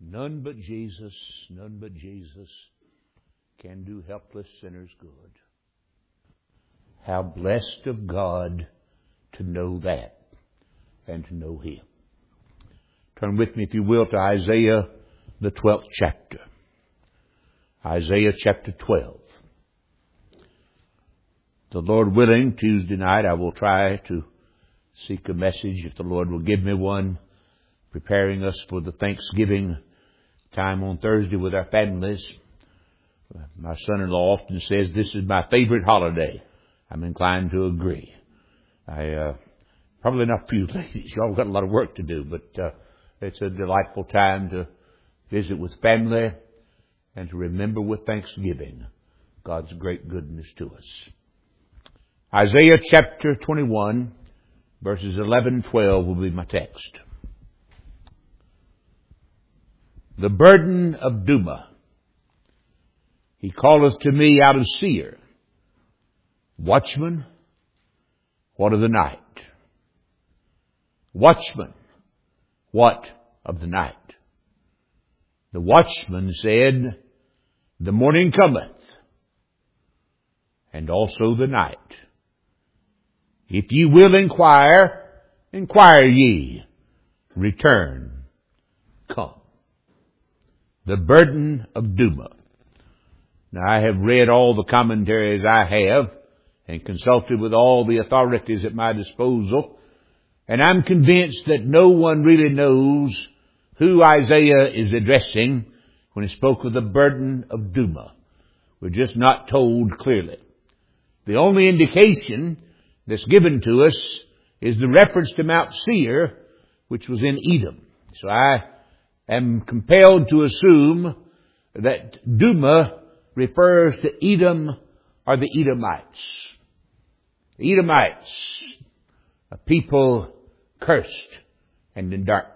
None but Jesus can do helpless sinners good. How blessed of God to know that and to know Him. Turn with me, if you will, to Isaiah, the 12th chapter. Isaiah chapter 12. The Lord willing, Tuesday night I will try to seek a message, if the Lord will give me one, preparing us for the Thanksgiving time on Thursday with our families. My son-in-law often says this is my favorite holiday. I'm inclined to agree. Probably not for you ladies. Y'all got a lot of work to do, but it's a delightful time to visit with family and to remember with thanksgiving God's great goodness to us. Isaiah chapter 21, verses 11 and 12 will be my text. The burden of Duma. He calleth to me out of Seir. Watchman, what of the night? Watchman, what of the night? The watchman said, the morning cometh, and also the night. If ye will inquire, inquire ye. Return, come. The burden of Duma. Now, I have read all the commentaries I have and consulted with all the authorities at my disposal, and I'm convinced that no one really knows who Isaiah is addressing when he spoke of the burden of Duma. We're just not told clearly. The only indication that's given to us is the reference to Mount Seir, which was in Edom. So I am compelled to assume that Duma refers to Edom or the Edomites. The Edomites, a people cursed and in darkness.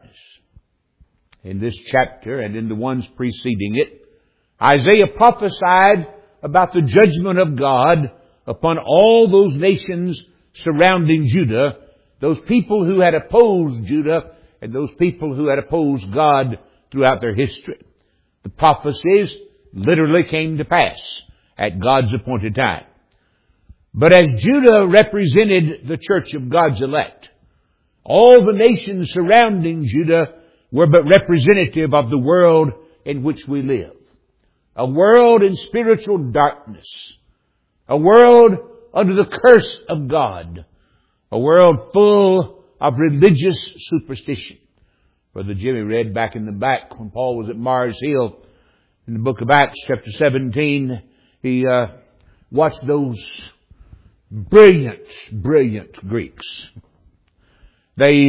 In this chapter and in the ones preceding it, Isaiah prophesied about the judgment of God upon all those nations surrounding Judah, those people who had opposed Judah and those people who had opposed God throughout their history. The prophecies literally came to pass at God's appointed time. But as Judah represented the church of God's elect, all the nations surrounding Judah were but representative of the world in which we live. A world in spiritual darkness. A world under the curse of God. A world full of religious superstition. Brother Jimmy read back in the back when Paul was at Mars Hill in the book of Acts chapter 17. He watched those brilliant Greeks. They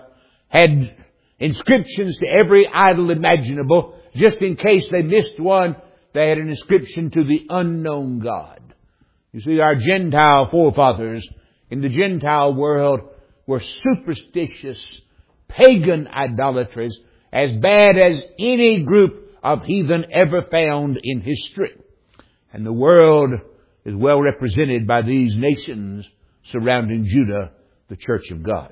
had inscriptions to every idol imaginable. Just in case they missed one, they had an inscription to the unknown God. You see, our Gentile forefathers in the Gentile world were superstitious, pagan idolatries, as bad as any group of heathen ever found in history. And the world is well represented by these nations surrounding Judah, the church of God.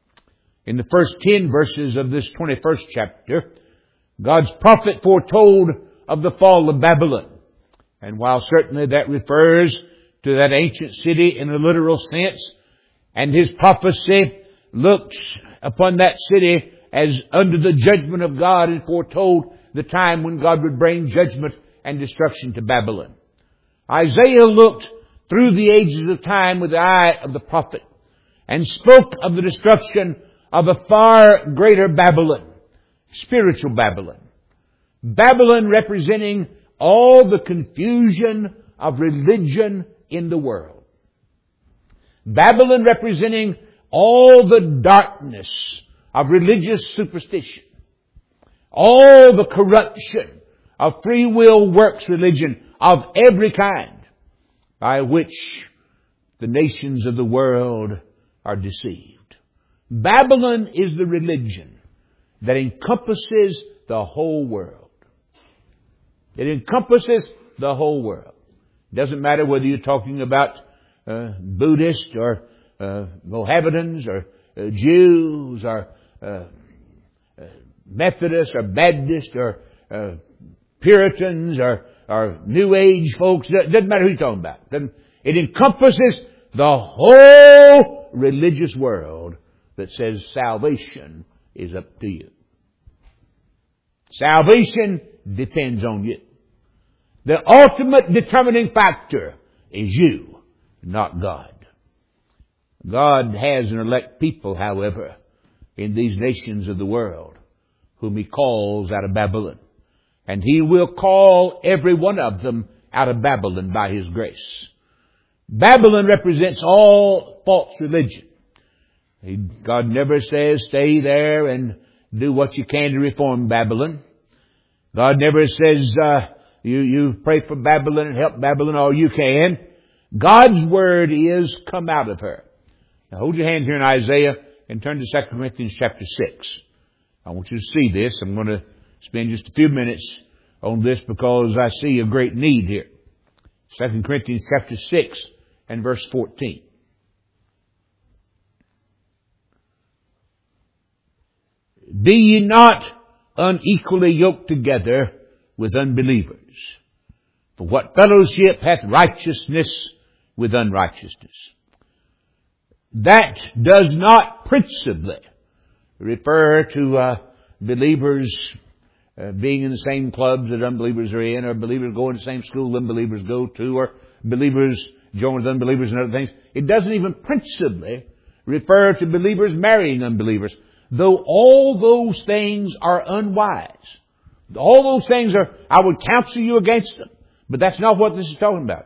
In the first 10 verses of this 21st chapter, God's prophet foretold of the fall of Babylon. And while certainly that refers to that ancient city in a literal sense, and his prophecy looked upon that city as under the judgment of God and foretold the time when God would bring judgment and destruction to Babylon. Isaiah looked through the ages of time with the eye of the prophet and spoke of the destruction of a far greater Babylon, spiritual Babylon. Babylon representing all the confusion of religion in the world. Babylon representing all the darkness of religious superstition. All the corruption of free will works religion of every kind by which the nations of the world are deceived. Babylon is the religion that encompasses the whole world. It encompasses the whole world. It doesn't matter whether you're talking about Buddhists or Mohammedans or Jews or Methodists or Baptists or Puritans or New Age folks. Doesn't matter who you're talking about. It encompasses the whole religious world that says salvation is up to you. Salvation depends on you. The ultimate determining factor is you, not God. God has an elect people, however, in these nations of the world, whom He calls out of Babylon. And He will call every one of them out of Babylon by His grace. Babylon represents all false religion. God never says stay there and do what you can to reform Babylon. God never says you pray for Babylon and help Babylon all you can. God's word is come out of her. Now hold your hand here in Isaiah and turn to 2 Corinthians chapter 6. I want you to see this. I'm going to spend just a few minutes on this because I see a great need here. 2 Corinthians chapter 6 and verse 14. Be ye not unequally yoked together with unbelievers. For what fellowship hath righteousness with unrighteousness? That does not principally refer to believers being in the same clubs that unbelievers are in, or believers going to the same school unbelievers go to, or believers join with unbelievers and other things. It doesn't even principally refer to believers marrying unbelievers, though all those things are unwise. All those things I would counsel you against them. But that's not what this is talking about.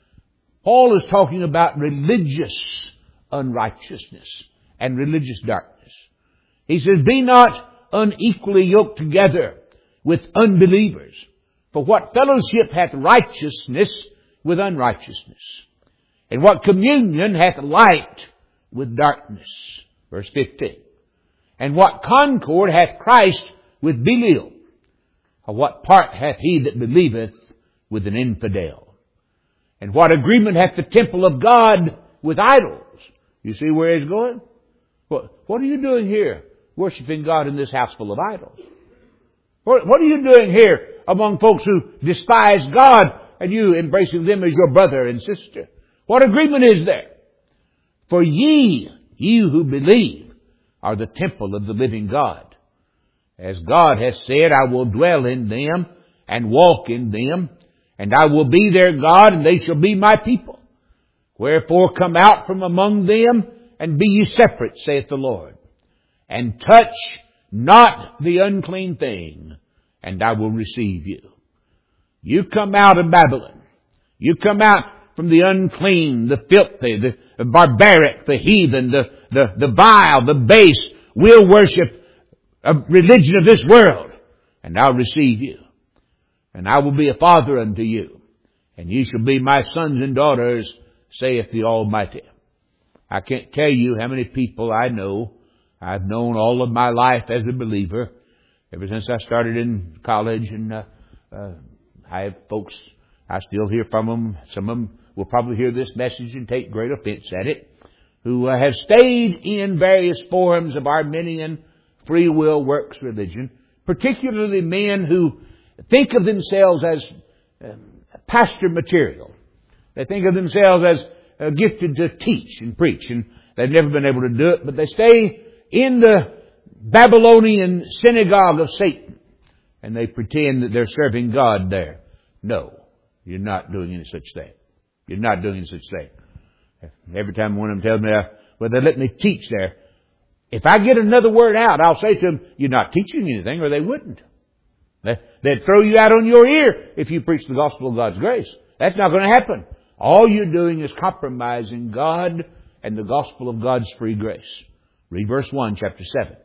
Paul is talking about religious unrighteousness and religious darkness. He says, be not unequally yoked together with unbelievers. For what fellowship hath righteousness with unrighteousness? And what communion hath light with darkness? Verse 15. And what concord hath Christ with Belial? Or what part hath he that believeth with an infidel? And what agreement hath the temple of God with idols? You see where he's going? What are you doing here, worshiping God in this house full of idols? What are you doing here among folks who despise God and you embracing them as your brother and sister? What agreement is there? For ye, you who believe, are the temple of the living God. As God has said, I will dwell in them and walk in them, and I will be their God, and they shall be my people. Wherefore come out from among them, and be ye separate, saith the Lord. And touch not the unclean thing, and I will receive you. You come out of Babylon. You come out from the unclean, the filthy, the barbaric, the heathen, the vile, the base, will worship a religion of this world, and I'll receive you. And I will be a father unto you, and ye shall be my sons and daughters, saith the Almighty. I can't tell you how many people I know. I've known all of my life as a believer, ever since I started in college, and I have folks, I still hear from them. Some of them will probably hear this message and take great offense at it, who have stayed in various forms of Arminian free will works religion, particularly men who think of themselves as pastor material. They think of themselves as gifted to teach and preach, and they've never been able to do it, but they stay in the Babylonian synagogue of Satan, and they pretend that they're serving God there. No, you're not doing any such thing. You're not doing any such thing. Every time one of them tells me, well, they let me teach there. If I get another word out, I'll say to them, you're not teaching anything, or they wouldn't. They'd throw you out on your ear if you preach the gospel of God's grace. That's not going to happen. All you're doing is compromising God and the gospel of God's free grace. Read verse 1, chapter 7.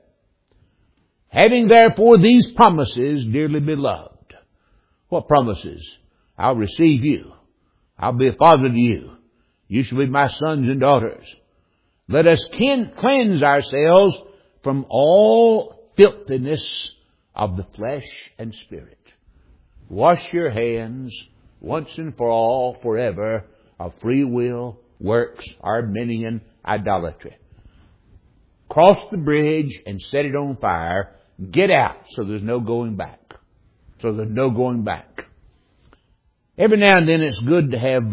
Having therefore these promises, dearly beloved. What promises? I'll receive you. I'll be a father to you. You shall be my sons and daughters. Let us cleanse ourselves from all filthiness of the flesh and spirit. Wash your hands once and for all, forever, of free will, works, Arminian idolatry. Cross the bridge and set it on fire get out so there's no going back. So there's no going back. Every now and then it's good to have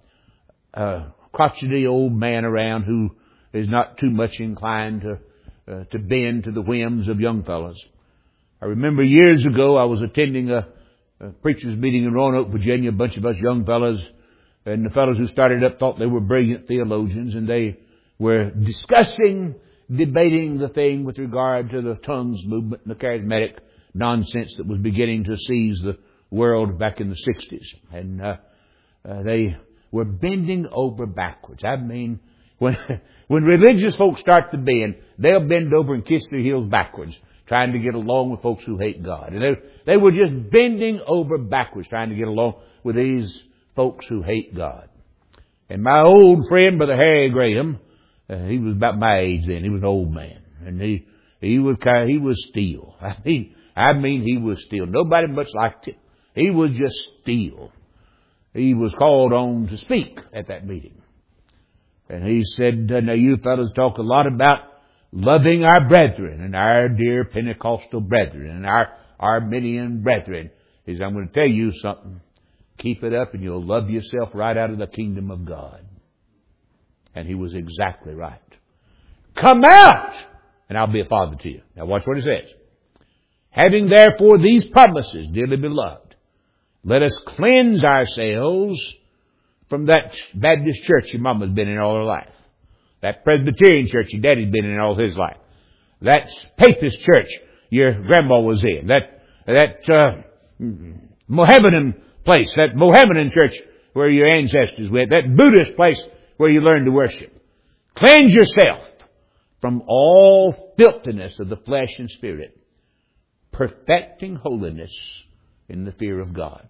a crotchety old man around who is not too much inclined to bend to the whims of young fellows. I remember years ago I was attending a preacher's meeting in Roanoke, Virginia, a bunch of us young fellows, and the fellows who started up thought they were brilliant theologians, and they were debating the thing with regard to the tongues movement and the charismatic nonsense that was beginning to seize the world back in the 60s. And they were bending over backwards. I mean, when religious folks start to bend, they'll bend over and kiss their heels backwards, trying to get along with folks who hate God. And they were just bending over backwards, trying to get along with these folks who hate God. And my old friend, Brother Harry Graham, he was about my age then. He was an old man. And he was steel. I mean, he was steel. Nobody much liked him. He was just steel. He was called on to speak at that meeting. And he said, now you fellows talk a lot about loving our brethren and our dear Pentecostal brethren and our Arminian brethren. He said, I'm going to tell you something. Keep it up and you'll love yourself right out of the kingdom of God. And he was exactly right. Come out, and I'll be a father to you. Now watch what it says. Having therefore these promises, dearly beloved, let us cleanse ourselves from that Baptist church your mama's been in all her life. That Presbyterian church your daddy's been in all his life. That Papist church your grandma was in. That Mohammedan place. That Mohammedan church where your ancestors went. That Buddhist place where you learn to worship. Cleanse yourself from all filthiness of the flesh and spirit, perfecting holiness in the fear of God.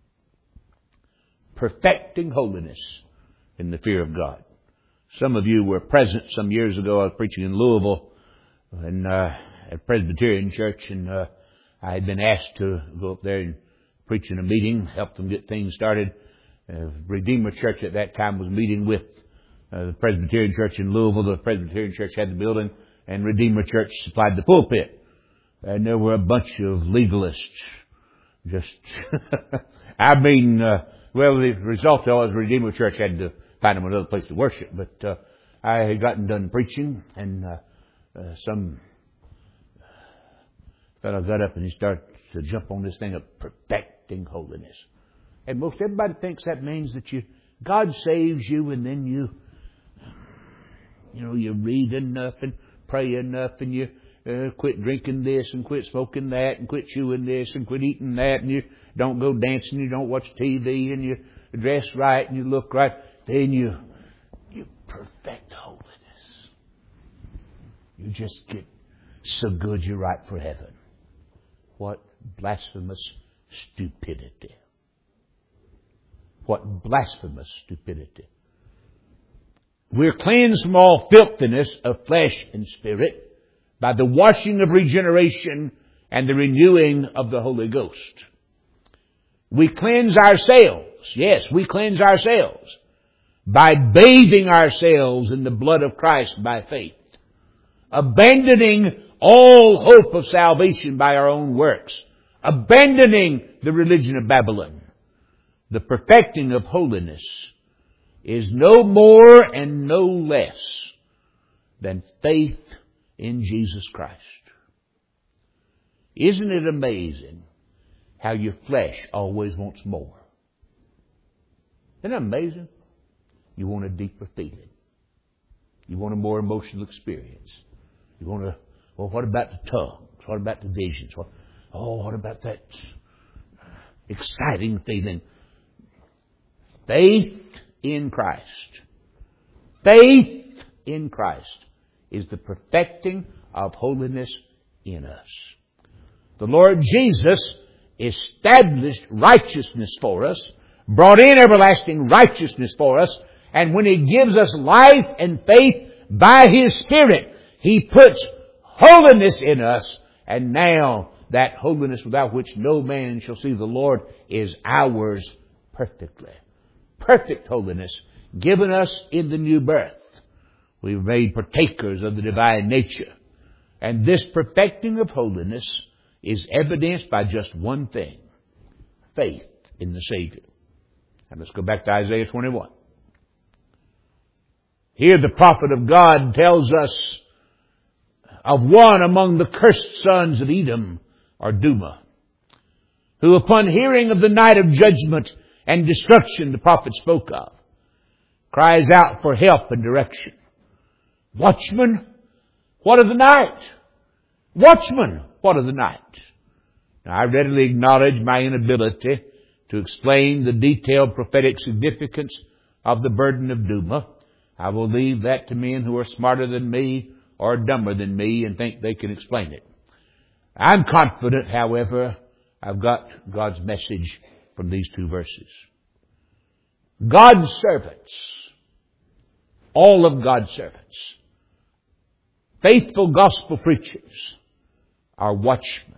Perfecting holiness in the fear of God. Some of you were present some years ago. I was preaching in Louisville and at Presbyterian Church, and I had been asked to go up there and preach in a meeting, help them get things started. Redeemer Church at that time was meeting with the Presbyterian Church in Louisville. The Presbyterian Church had the building, and Redeemer Church supplied the pulpit. And there were a bunch of legalists. Just, well, the result was Redeemer Church had to find them another place to worship. But I had gotten done preaching, and some fellow got up and he started to jump on this thing of perfecting holiness. And most everybody thinks that means that God saves you, and then you read enough and pray enough, and you quit drinking this and quit smoking that and quit chewing this and quit eating that, and you don't go dancing, you don't watch TV, and you dress right and you look right. Then you perfect holiness. You just get so good you're right for heaven. What blasphemous stupidity. What blasphemous stupidity. We're cleansed from all filthiness of flesh and spirit by the washing of regeneration and the renewing of the Holy Ghost. We cleanse ourselves. Yes, we cleanse ourselves by bathing ourselves in the blood of Christ by faith, abandoning all hope of salvation by our own works, abandoning the religion of Babylon. The perfecting of holiness is no more and no less than faith in Jesus Christ. Isn't it amazing how your flesh always wants more? Isn't that amazing? You want a deeper feeling. You want a more emotional experience. You want to, well, what about the tongues? What about the visions? What about that exciting feeling? Faith in Christ. Faith in Christ is the perfecting of holiness in us. The Lord Jesus established righteousness for us, brought in everlasting righteousness for us, and when He gives us life and faith by His Spirit, He puts holiness in us, and now that holiness without which no man shall see the Lord is ours perfectly. Perfect holiness given us in the new birth. We've made partakers of the divine nature. And this perfecting of holiness is evidenced by just one thing: faith in the Savior. And let's go back to Isaiah 21. Here the prophet of God tells us of one among the cursed sons of Edom, or Duma, who upon hearing of the night of judgment and destruction the prophet spoke of, cries out for help and direction. Watchman, what of the night? Watchman, what of the night? Now, I readily acknowledge my inability to explain the detailed prophetic significance of the burden of Duma. I will leave that to men who are smarter than me or dumber than me and think they can explain it. I'm confident, however, I've got God's message from these two verses. God's servants, all of God's servants, faithful gospel preachers, are watchmen.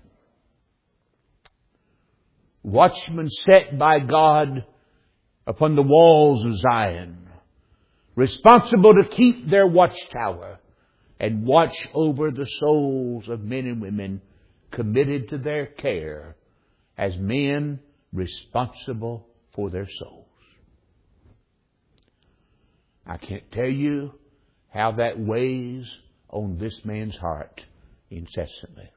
Watchmen set by God upon the walls of Zion, responsible to keep their watchtower and watch over the souls of men and women committed to their care as men responsible for their souls. I can't tell you how that weighs on this man's heart incessantly.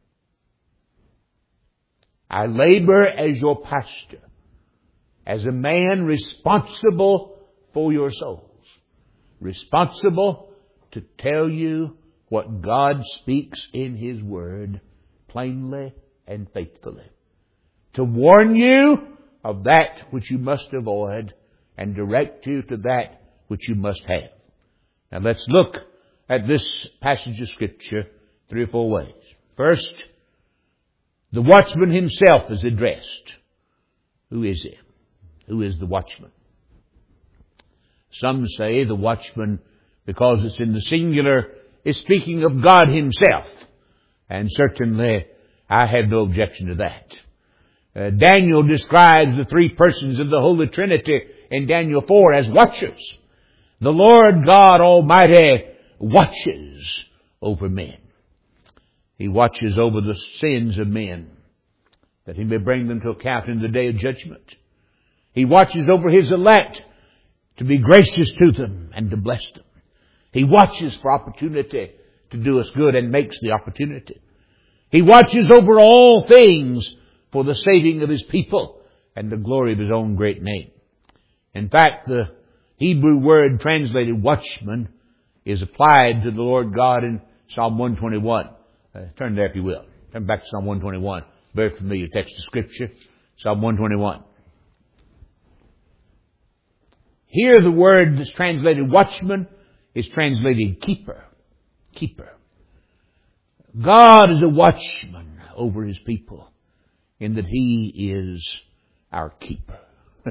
I labor as your pastor, as a man responsible for your souls, responsible to tell you what God speaks in His Word plainly and faithfully, to warn you of that which you must avoid and direct you to that which you must have. Now let's look at this passage of Scripture 3 or 4 ways. First, the watchman himself is addressed. Who is he? Who is the watchman? Some say the watchman, because it's in the singular, is speaking of God Himself. And certainly I have no objection to that. Daniel describes the three persons of the Holy Trinity in Daniel 4 as watchers. The Lord God Almighty watches over men. He watches over the sins of men, that He may bring them to account in the day of judgment. He watches over His elect to be gracious to them and to bless them. He watches for opportunity to do us good and makes the opportunity. He watches over all things for the saving of His people and the glory of His own great name. In fact, the Hebrew word translated watchman is applied to the Lord God in Psalm 121. Turn there if you will. Turn back to Psalm 121. Very familiar text of Scripture. Psalm 121. Here the word that's translated watchman is translated keeper. Keeper. God is a watchman over His people in that He is our keeper.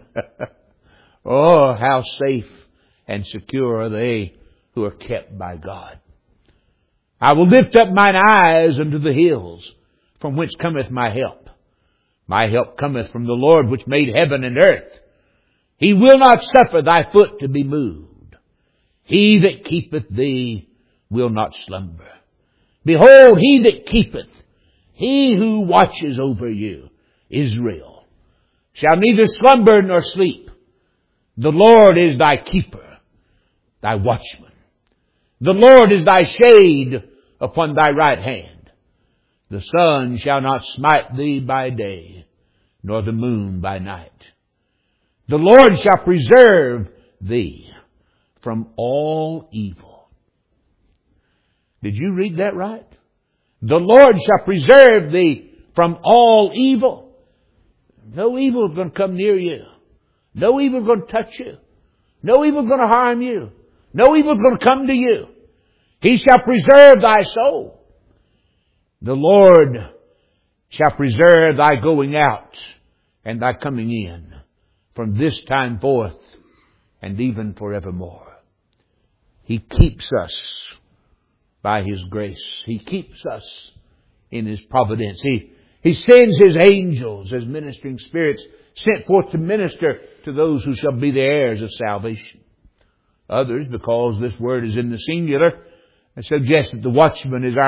Oh, how safe and secure are they who are kept by God. I will lift up mine eyes unto the hills, from whence cometh my help. My help cometh from the Lord which made heaven and earth. He will not suffer thy foot to be moved. He that keepeth thee will not slumber. Behold, He that keepeth, He who watches over you, Israel, shall neither slumber nor sleep. The Lord is thy keeper, thy watchman. The Lord is thy shade upon thy right hand. The sun shall not smite thee by day, nor the moon by night. The Lord shall preserve thee from all evil. Did you read that right? The Lord shall preserve thee from all evil. No evil is going to come near you. No evil is going to touch you. No evil is going to harm you. No evil is going to come to you. He shall preserve thy soul. The Lord shall preserve thy going out and thy coming in from this time forth and even forevermore. He keeps us by His grace. He keeps us in His providence. He sends His angels as ministering spirits sent forth to minister to those who shall be the heirs of salvation. Others, because this word is in the singular, suggest that the watchman is our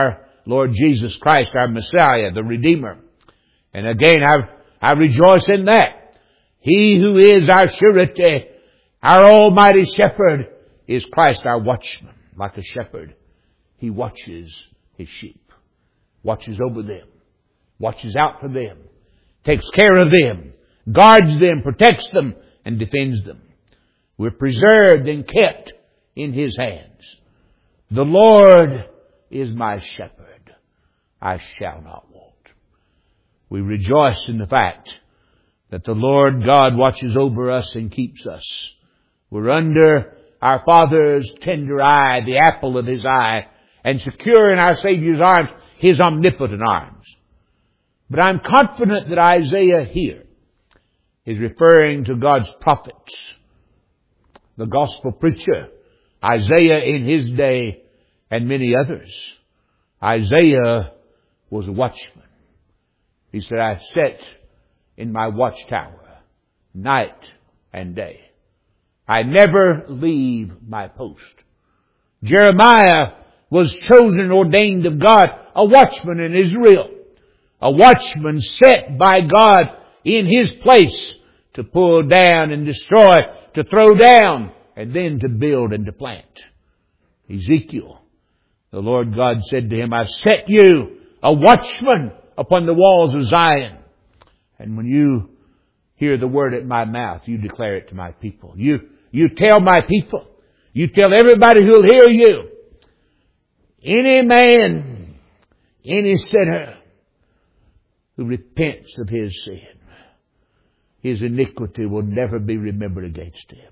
Lord Jesus Christ, our Messiah, the Redeemer. And again, I rejoice in that. He who is our surety, our almighty shepherd, is Christ our watchman. Like a shepherd, He watches His sheep, watches over them, watches out for them, takes care of them, guards them, protects them, and defends them. We're preserved and kept in His hands. The Lord is my shepherd. I shall not want. We rejoice in the fact that the Lord God watches over us and keeps us. We're under our Father's tender eye, the apple of His eye, and secure in our Savior's arms, His omnipotent arms. But I'm confident that Isaiah here is referring to God's prophets, the gospel preacher, Isaiah in his day, and many others. Isaiah was a watchman. He said, I sat in my watchtower night and day. I never leave my post. Jeremiah was chosen and ordained of God, a watchman in Israel. A watchman set by God in His place to pull down and destroy, to throw down, and then to build and to plant. Ezekiel, the Lord God said to him, I've set you a watchman upon the walls of Zion. And when you hear the word at my mouth, you declare it to my people. You tell my people. You tell everybody who'll hear you. Any man, any sinner who repents of his sin, his iniquity will never be remembered against him.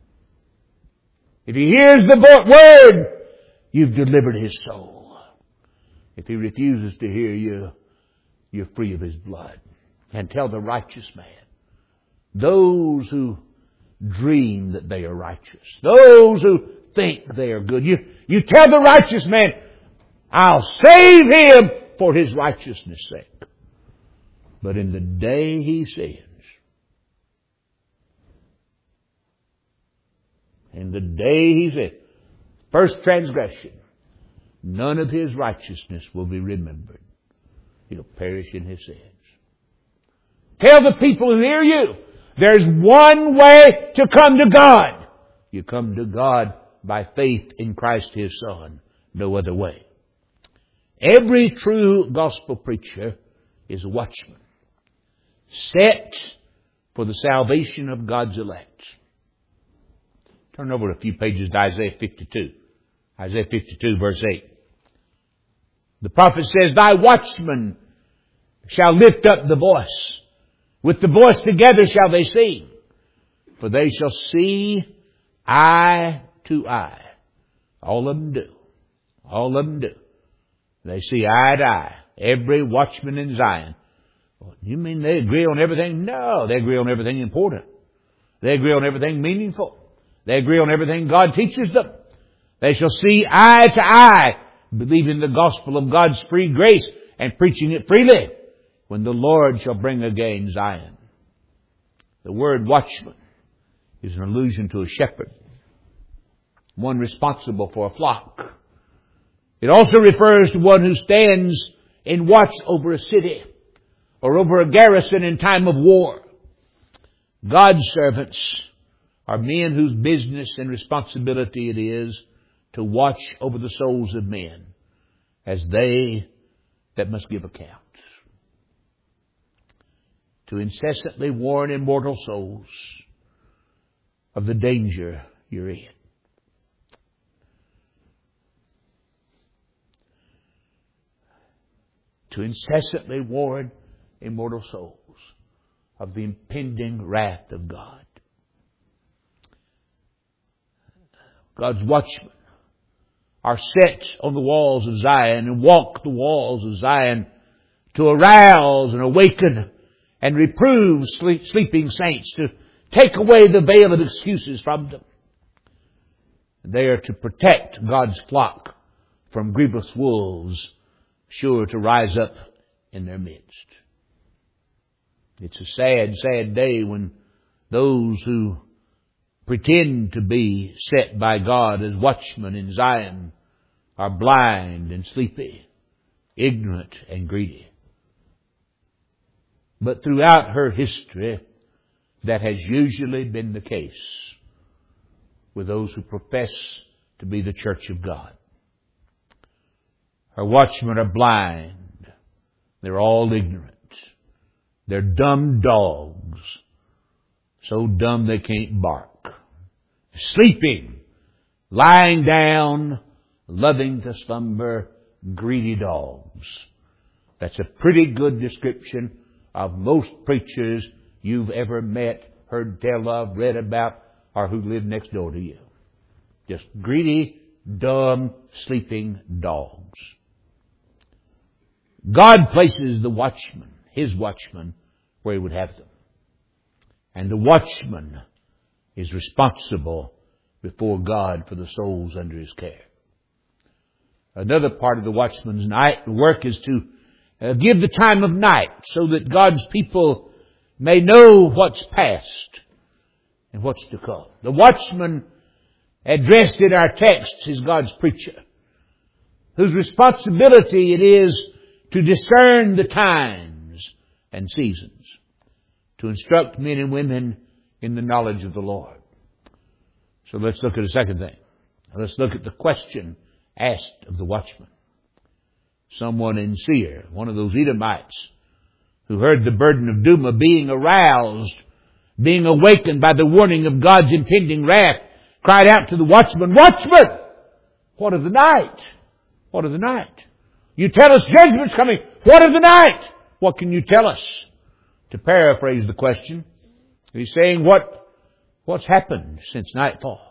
If he hears the word, you've delivered his soul. If he refuses to hear you, you're free of his blood. And tell the righteous man, those who dream that they are righteous, those who think they are good, you tell the righteous man, I'll save him for his righteousness' sake. But in the day he sins, in the day he sins, first transgression, none of his righteousness will be remembered. He'll perish in his sins. Tell the people who hear you, there's one way to come to God. You come to God by faith in Christ His Son. No other way. Every true gospel preacher is a watchman, set for the salvation of God's elect. Turn over a few pages to Isaiah 52. Isaiah 52 verse 8. The prophet says, Thy watchmen shall lift up the voice. With the voice together shall they sing. For they shall see eye to eye. All of them do. All of them do. They see eye to eye. Every watchman in Zion. Well, you mean they agree on everything? No, they agree on everything important. They agree on everything meaningful. They agree on everything God teaches them. They shall see eye to eye, believing the gospel of God's free grace and preaching it freely, when the Lord shall bring again Zion. The word watchman is an allusion to a shepherd, one responsible for a flock. It also refers to one who stands in watch over a city or over a garrison in time of war. God's servants are men whose business and responsibility it is to watch over the souls of men as they that must give account. To incessantly warn immortal souls of the danger you're in. To incessantly warn immortal souls of the impending wrath of God. God's watchmen are set on the walls of Zion and walk the walls of Zion to arouse and awaken and reprove sleeping saints, to take away the veil of excuses from them. They are to protect God's flock from grievous wolves, sure to rise up in their midst. It's a sad, sad day when those who pretend to be set by God as watchmen in Zion are blind and sleepy, ignorant and greedy. But throughout her history, that has usually been the case with those who profess to be the church of God. Her watchmen are blind. They're all ignorant. They're dumb dogs. So dumb they can't bark. Sleeping, lying down, loving to slumber, greedy dogs. That's a pretty good description of most preachers you've ever met, heard tell of, read about, or who live next door to you. Just greedy, dumb, sleeping dogs. God places the watchman, His watchman, where He would have them. And the watchman is responsible before God for the souls under his care. Another part of the watchman's night work is to give the time of night so that God's people may know what's past and what's to come. The watchman addressed in our text is God's preacher, whose responsibility it is to discern the times and seasons, to instruct men and women in the knowledge of the Lord. So let's look at a second thing. Let's look at the question asked of the watchman. Someone in Seir, one of those Edomites, who heard the burden of Duma being aroused, being awakened by the warning of God's impending wrath, cried out to the watchman, "Watchman! What of the night? What of the night? You tell us judgment's coming. What of the night? What can you tell us?" To paraphrase the question, he's saying, what's happened since nightfall?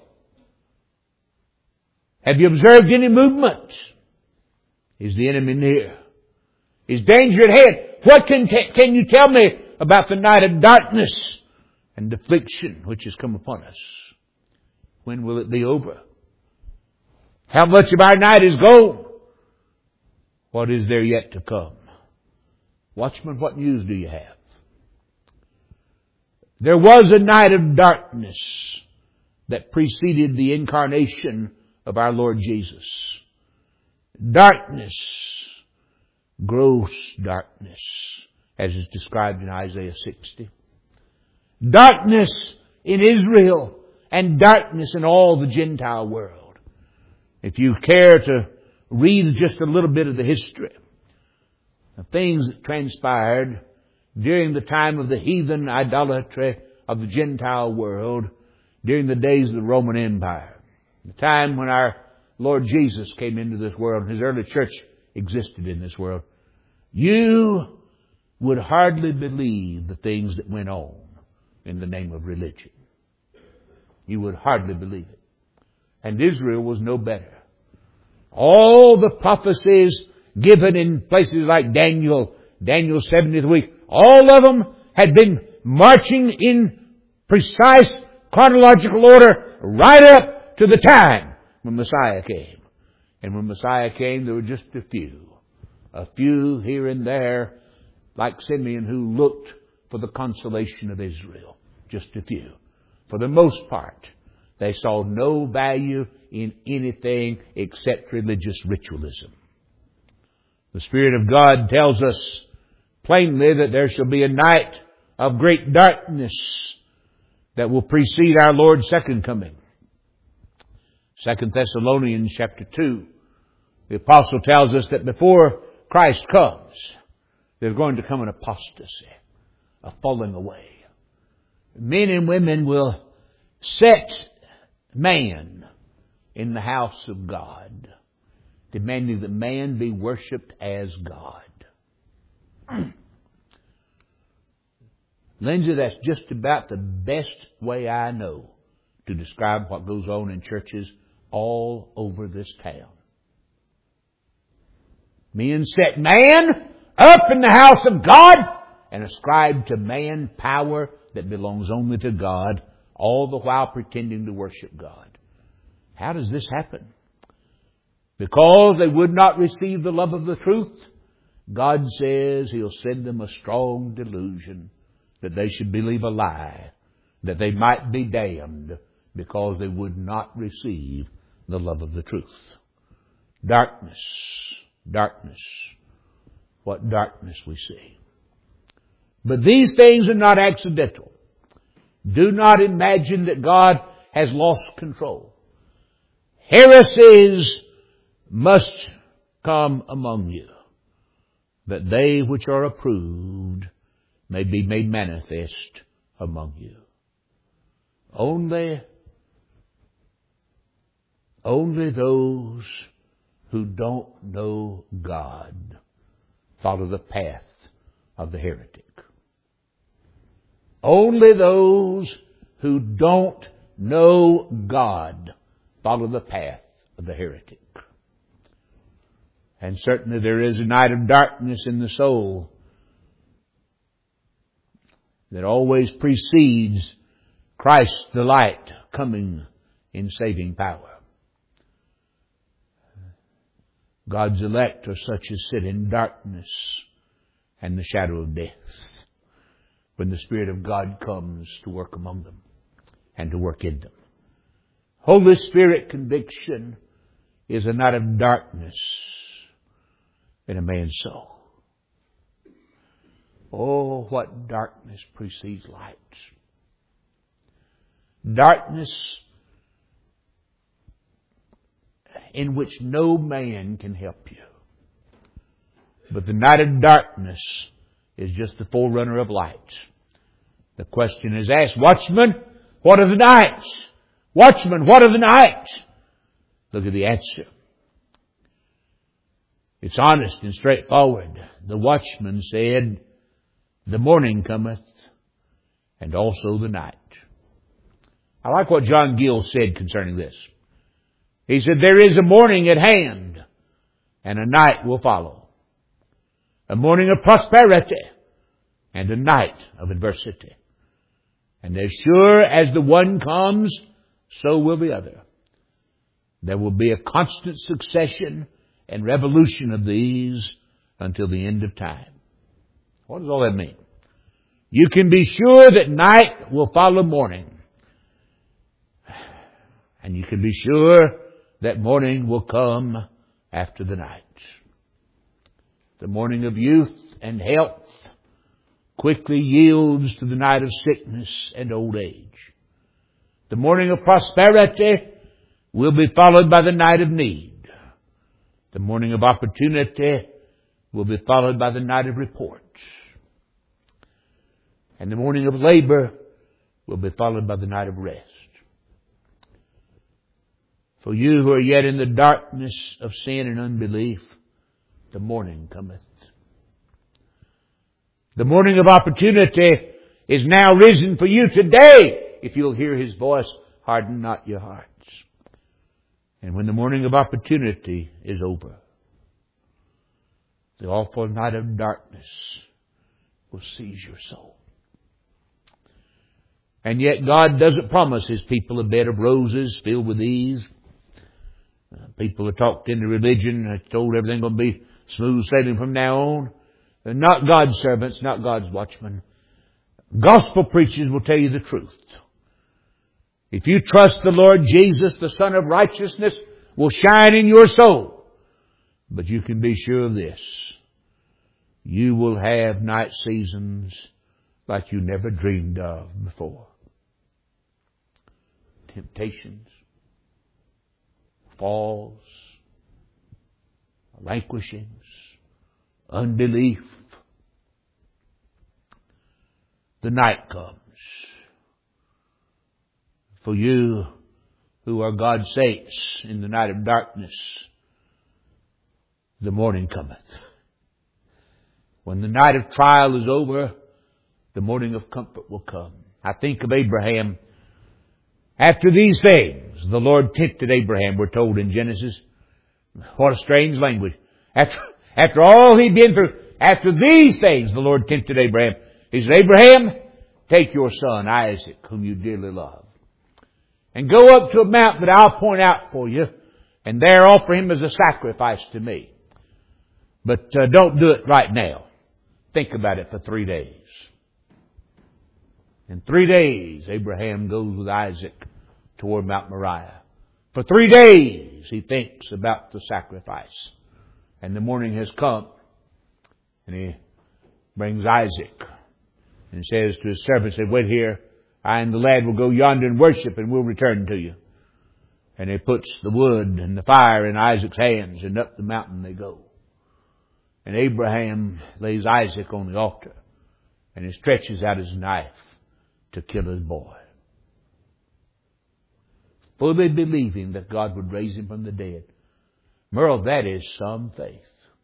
Have you observed any movement? Is the enemy near? Is danger at hand? What can you tell me about the night of darkness and affliction which has come upon us? When will it be over? How much of our night is gone? What is there yet to come? Watchman, what news do you have? There was a night of darkness that preceded the incarnation of our Lord Jesus. Darkness, gross darkness, as is described in Isaiah 60. Darkness in Israel and darkness in all the Gentile world. If you care to read just a little bit of the history, the things that transpired during the time of the heathen idolatry of the Gentile world, during the days of the Roman Empire, the time when our Lord Jesus came into this world, His early church existed in this world, you would hardly believe the things that went on in the name of religion. You would hardly believe it. And Israel was no better. All the prophecies given in places like Daniel's 70th week, all of them had been marching in precise chronological order right up to the time when Messiah came. And when Messiah came, there were just a few here and there, like Simeon, who looked for the consolation of Israel. Just a few. For the most part, they saw no value in anything except religious ritualism. The Spirit of God tells us plainly that there shall be a night of great darkness that will precede our Lord's second coming. 2 Thessalonians chapter 2, the apostle tells us that before Christ comes, there's going to come an apostasy, a falling away. Men and women will set man in the house of God, demanding that man be worshipped as God. Lindsay, that's just about the best way I know to describe what goes on in churches all over this town. Men set man up in the house of God and ascribe to man power that belongs only to God, all the while pretending to worship God. How does this happen? Because they would not receive the love of the truth, God says He'll send them a strong delusion that they should believe a lie, that they might be damned because they would not receive the love of the truth. Darkness, darkness. What darkness we see. But these things are not accidental. Do not imagine that God has lost control. Heresies must come among you, that they which are approved may be made manifest among you. Only those who don't know God follow the path of the heretic. Only those who don't know God follow the path of the heretic. And certainly there is a night of darkness in the soul that always precedes Christ the light coming in saving power. God's elect are such as sit in darkness and the shadow of death when the Spirit of God comes to work among them and to work in them. Holy Spirit conviction is a night of darkness in a man's soul. Oh, what darkness precedes light. Darkness in which no man can help you. But the night of darkness is just the forerunner of light. The question is asked, Watchman, what are the nights? Watchman, what are the nights? Look at the answer. It's honest and straightforward. The watchman said, the morning cometh, and also the night. I like what John Gill said concerning this. He said, there is a morning at hand, and a night will follow. A morning of prosperity, and a night of adversity. And as sure as the one comes, so will the other. There will be a constant succession and revolution of these until the end of time. What does all that mean? You can be sure that night will follow morning. And you can be sure that morning will come after the night. The morning of youth and health quickly yields to the night of sickness and old age. The morning of prosperity will be followed by the night of need. The morning of opportunity will be followed by the night of report. And the morning of labor will be followed by the night of rest. For you who are yet in the darkness of sin and unbelief, the morning cometh. The morning of opportunity is now risen for you today. If you'll hear His voice, harden not your hearts. And when the morning of opportunity is over, the awful night of darkness will seize your soul. And yet God doesn't promise His people a bed of roses filled with ease. People are talked into religion, are told everything's going to be smooth sailing from now on. They're not God's servants, not God's watchmen. Gospel preachers will tell you the truth. If you trust the Lord Jesus, the Son of Righteousness will shine in your soul. But you can be sure of this. You will have night seasons like you never dreamed of before. Temptations, falls, languishings, unbelief. The night comes. For you who are God's saints in the night of darkness, the morning cometh. When the night of trial is over, the morning of comfort will come. I think of Abraham. After these things, the Lord tempted Abraham, we're told in Genesis. What a strange language. After all he'd been through, after these things, the Lord tempted Abraham. He said, Abraham, take your son Isaac, whom you dearly love, and go up to a mountain that I'll point out for you, and there offer him as a sacrifice to me. But don't do it right now. Think about it for 3 days. In 3 days, Abraham goes with Isaac toward Mount Moriah. For 3 days, he thinks about the sacrifice. And the morning has come. And he brings Isaac and says to his servants, wait here. I and the lad will go yonder and worship, and we'll return to you. And he puts the wood and the fire in Isaac's hands, and up the mountain they go. And Abraham lays Isaac on the altar, and he stretches out his knife to kill his boy, fully believing that God would raise him from the dead. Merle, that is some faith.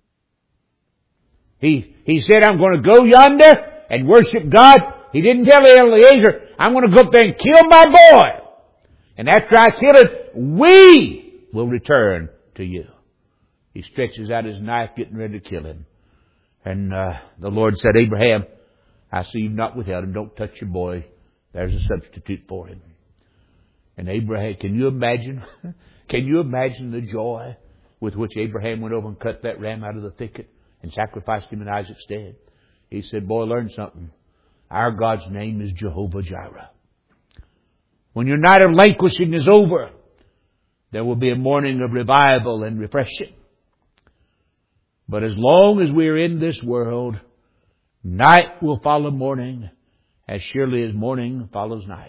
He said, I'm going to go yonder and worship God. He didn't tell Eliezer, I'm going to go up there and kill my boy. And after I kill it, we will return to you. He stretches out his knife, getting ready to kill him. And the Lord said, Abraham, I see you've not withheld him. Don't touch your boy. There's a substitute for him. And Abraham, can you imagine? Can you imagine the joy with which Abraham went over and cut that ram out of the thicket and sacrificed him in Isaac's stead? He said, boy, learn something. Our God's name is Jehovah Jireh. When your night of languishing is over, there will be a morning of revival and refreshing. But as long as we are in this world, night will follow morning as surely as morning follows night.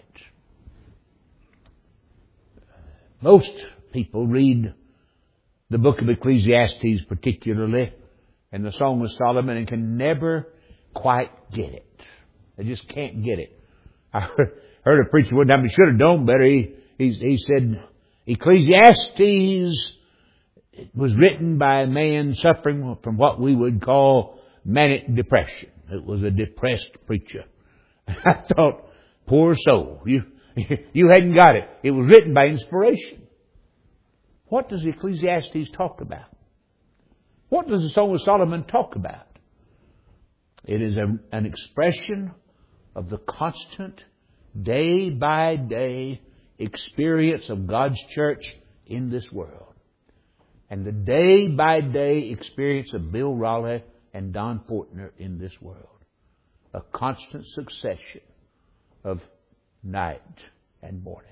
Most people read the book of Ecclesiastes particularly and the Song of Solomon and can never quite get it. They just can't get it. I heard a preacher one time, he should have known better. He said, Ecclesiastes was written by a man suffering from what we would call manic depression. It was a depressed preacher. I thought, poor soul, you hadn't got it. It was written by inspiration. What does Ecclesiastes talk about? What does the Song of Solomon talk about? It is an expression of the constant, day by day experience of God's church in this world. And the day by day experience of Bill Raleigh and Don Fortner in this world. A constant succession of night and morning.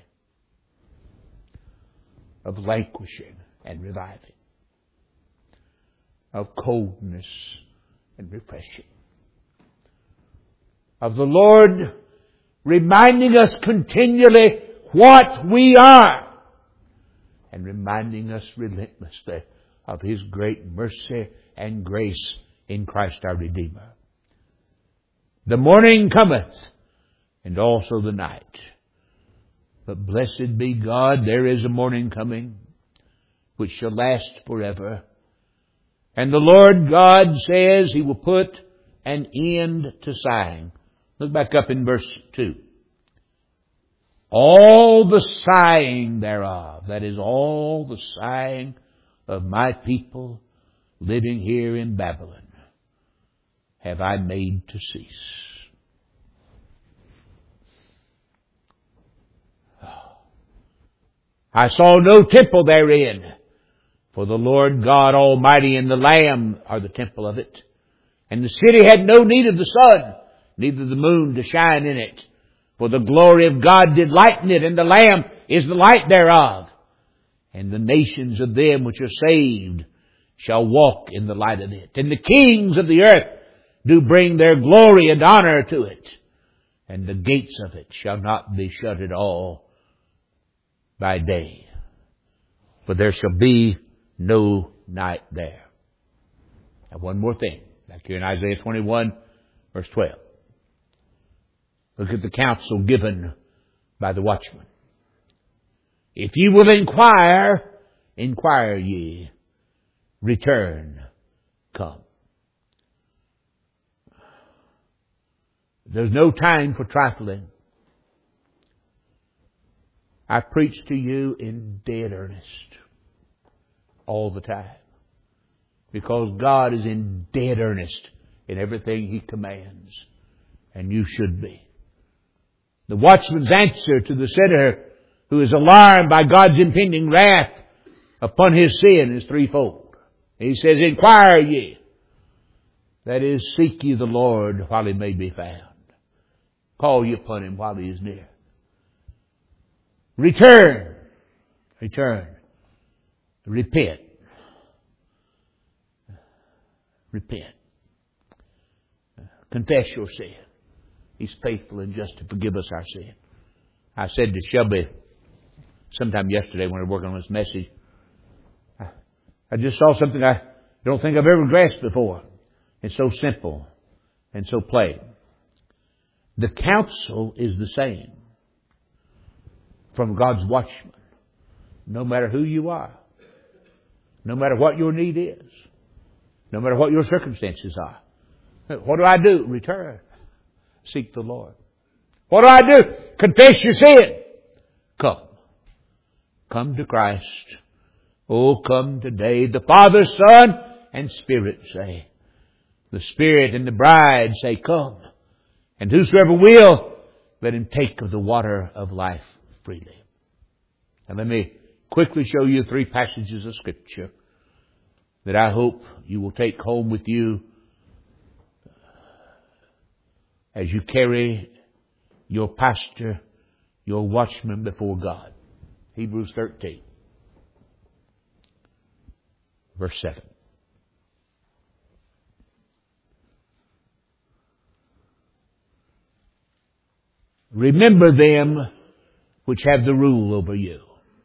Of languishing and reviving. Of coldness and refreshing. Of the Lord reminding us continually what we are. And reminding us relentlessly of His great mercy and grace in Christ our Redeemer. The morning cometh, and also the night. But blessed be God, there is a morning coming, which shall last forever. And the Lord God says He will put an end to sighing. Look back up in verse 2. All the sighing thereof, that is all the sighing of my people living here in Babylon, have I made to cease. I saw no temple therein, for the Lord God Almighty and the Lamb are the temple of it. And the city had no need of the sun, neither the moon to shine in it. For the glory of God did lighten it, and the Lamb is the light thereof. And the nations of them which are saved shall walk in the light of it. And the kings of the earth do bring their glory and honor to it. And the gates of it shall not be shut at all by day. For there shall be no night there. Now one more thing. Back here in Isaiah 21, verse 12. Look at the counsel given by the watchman. If ye will inquire, inquire ye. Return, come. There's no time for trifling. I preach to you in dead earnest all the time. Because God is in dead earnest in everything He commands. And you should be. The watchman's answer to the sinner who is alarmed by God's impending wrath upon his sin is threefold. He says, inquire ye. That is, seek ye the Lord while He may be found. Call ye upon Him while He is near. Return. Return. Repent. Repent. Confess your sin. He's faithful and just to forgive us our sin. I said to Shelby sometime yesterday when we were working on this message, I just saw something I don't think I've ever grasped before. It's so simple and so plain. The counsel is the same from God's watchman. No matter who you are, no matter what your need is, no matter what your circumstances are. What do? Return. Seek the Lord. What do? Confess your sin. Come. Come to Christ. Oh, come today. The Father, Son, and Spirit say. The Spirit and the bride say, come. And whosoever will, let him take of the water of life freely. And let me quickly show you 3 passages of Scripture that I hope you will take home with you as you carry your pastor, your watchman before God. Hebrews 13, verse 7. Remember them which have the rule over you.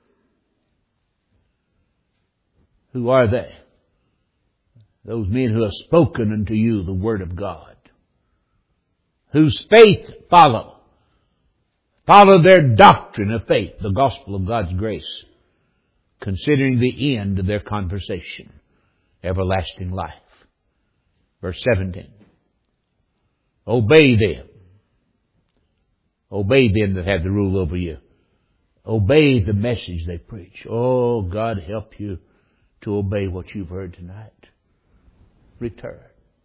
Who are they? Those men who have spoken unto you the word of God. Whose faith follow. Follow their doctrine of faith, the gospel of God's grace, considering the end of their conversation, everlasting life. Verse 17. Obey them. Obey them that have the rule over you. Obey the message they preach. Oh, God help you to obey what you've heard tonight. Return.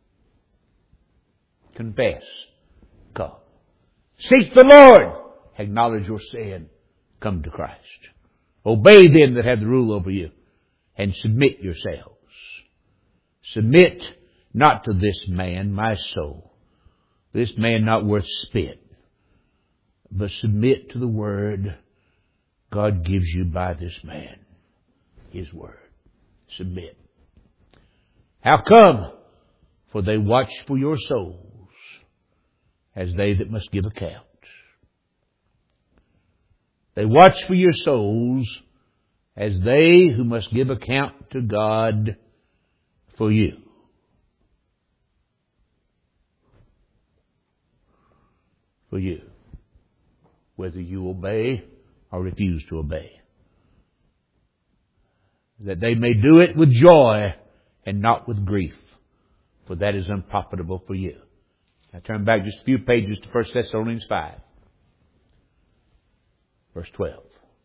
Confess. Come. Seek the Lord. Acknowledge your sin. Come to Christ. Obey them that have the rule over you. And submit yourselves. Submit not to this man, my soul. This man not worth spit. But submit to the word God gives you by this man. His word. Submit. How come? For they watch for your souls as they that must give account. They watch for your souls as they who must give account to God for you. For you. Whether you obey or refuse to obey. That they may do it with joy and not with grief, for that is unprofitable for you. Now turn back just a few pages to 1 Thessalonians 5, verse 12.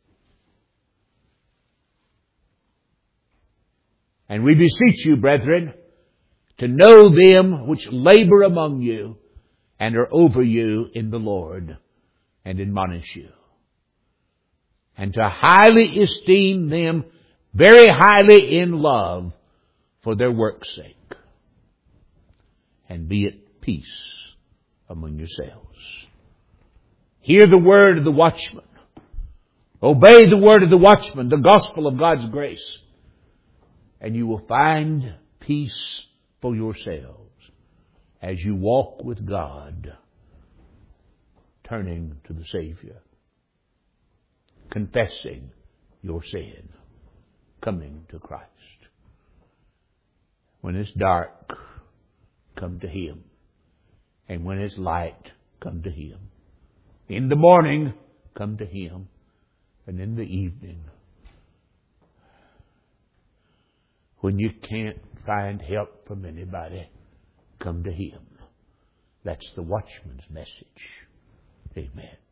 And we beseech you, brethren, to know them which labor among you and are over you in the Lord, and admonish you. And to highly esteem them, very highly in love, for their work's sake. And be at peace among yourselves. Hear the word of the watchman. Obey the word of the watchman, the gospel of God's grace. And you will find peace for yourselves as you walk with God, turning to the Savior, confessing your sin, coming to Christ. When it's dark, come to Him. And when it's light, come to Him. In the morning, come to Him. And in the evening, when you can't find help from anybody, come to Him. That's the watchman's message. Amen.